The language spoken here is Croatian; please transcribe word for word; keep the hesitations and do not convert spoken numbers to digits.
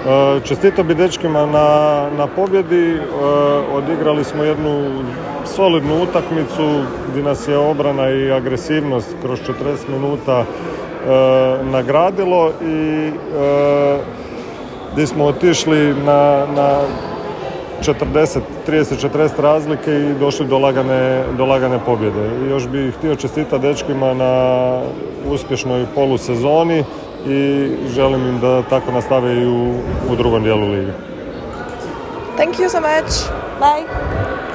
Čestito bi dečkima na, na pobjedi. Odigrali smo jednu solidnu utakmicu gdje nas je obrana i agresivnost kroz četrdeset minuta nagradilo i gdje smo otišli na, na četrdeset, trideset četrdeset razlike i došli do lagane, do lagane pobjede. I još bih htio čestitati dečkima na uspješnoj polusezoni i želim im da tako nastave i u, u drugom dijelu lige. Thank you so much. Bye.